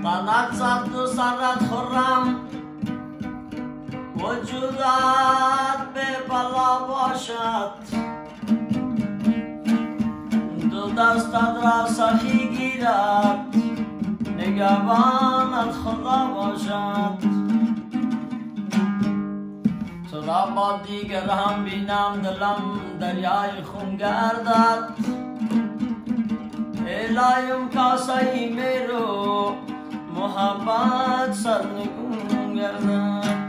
تنت سرد و سرت خرم وجودت به بلا باشد دو دستت را سخی گیرد نگهبانت خدا باشد تو را با دیگر هم بینم دلم دریای خون گردد الهیم کاسه میرو محبت سرنگون گردد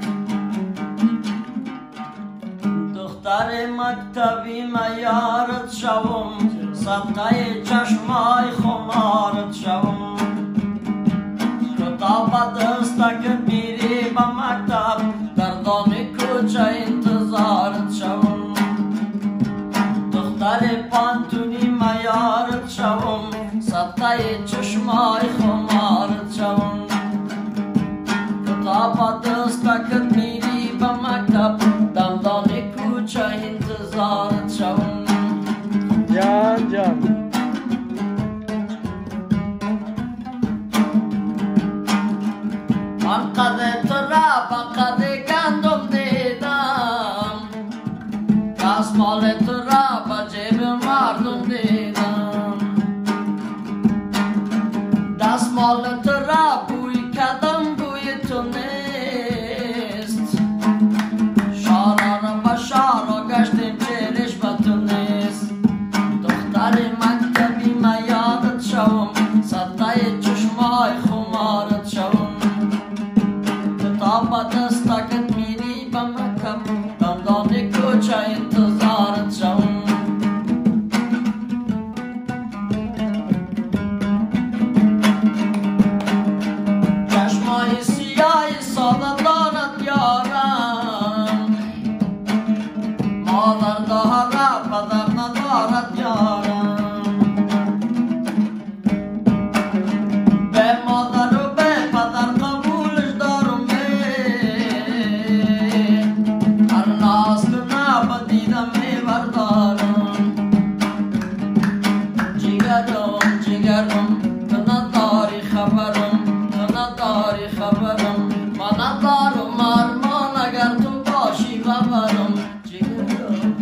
دختر مکتبی میارت شوم صدقه چشمای خمارت شوم کتاب دستک میری به مکتب در دام کوچه انتظارت شوم دختر پانتونی میارت شوم صدقه چشمای خمارت شوم کتاب دستک میری به مکتب دندان کوچه انتظارت شوم جان جان من قد تو را به قد گندم دیدم دستمال تو را به جیب مردم دیدم دستمال تو را بوی کدم بوی تو نیست شاران و شارا گشتیم چهرش به تو نیست دختر مکتبی میادت شوم صدقه چشمای خمارت شوم کتاب دستکت میری به مکتب دندان کوچه انتظارت شوم چشمای سیاه ساده دارد یارم مادر دارد پدر ندارد یارم به مادر و به پدر قبولش دارم هر ناز کنه به دیدم میبردارم جگرم جگرم تو نداری خبرم تو نداری خبرم من ندارم ارمان اگر تو باشی ببرم جگرم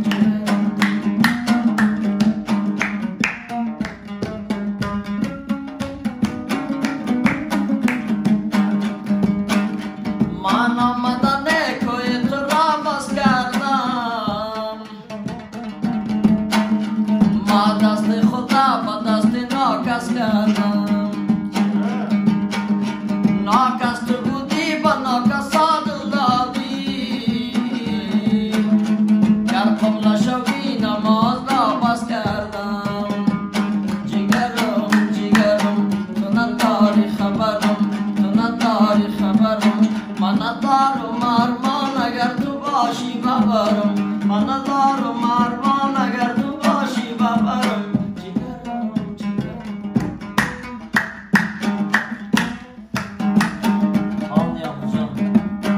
من آمدن کوی تو را بس کردم ما دست خدا با دست ناکس کردم ناکس تو بودی با ناکس دل دادی گر قبل شوی نماز را بس کردم جگرم جگرم تو نداری خبرم تو نداری خبرم من ندارم ارمان اگر تو باشی ببرم من ندارم ارمان اگر تو باشی ببرم جگرم جگرم آنیا جان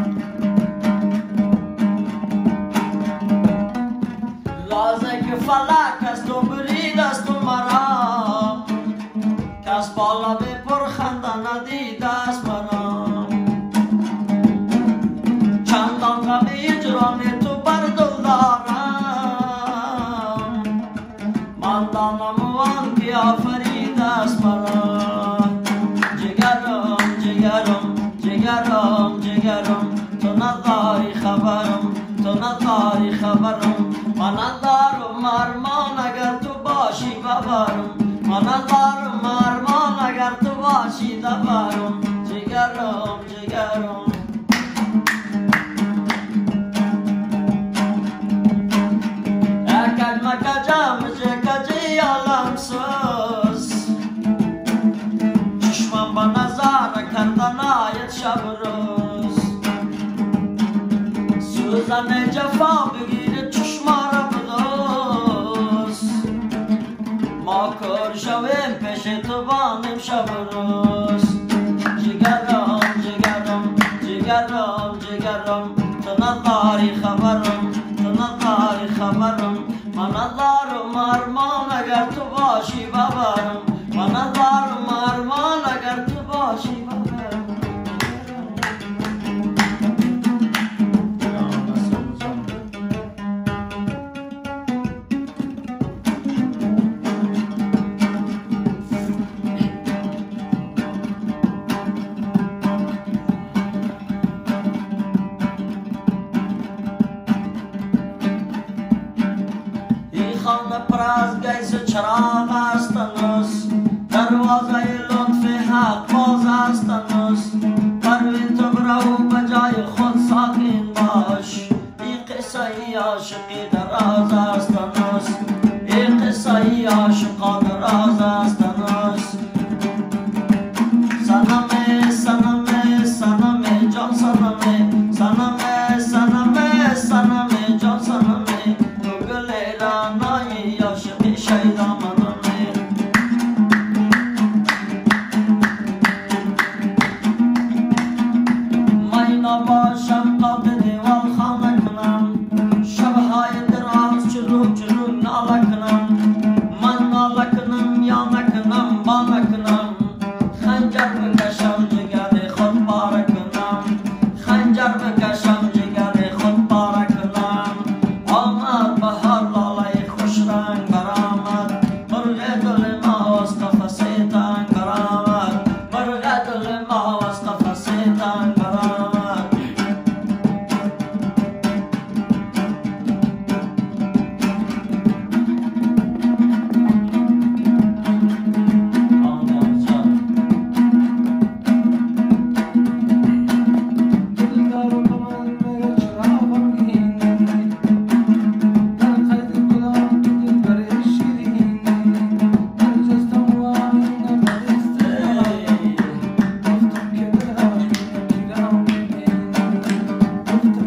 لازه که فلک از تو برید از تو مرا کس بالا به پرخنده ندید از مرا چندان غم هجران تو بر دل دارم من دانم وان که آفرید است مرا جگرم جگرم جگرم جگرم تو نداری خبرم تو نداری خبرم من ندارم ارمان اگر تو باشی ببرم من ندارم ارمان اگر تو باشی ببرم جگرم جگرم کجی عالم سوز چشمم با نظر کردن آید شب روز سوزن جفا بگیره چشما را بدوز ما کار شویم پیش تو بانیم شب روز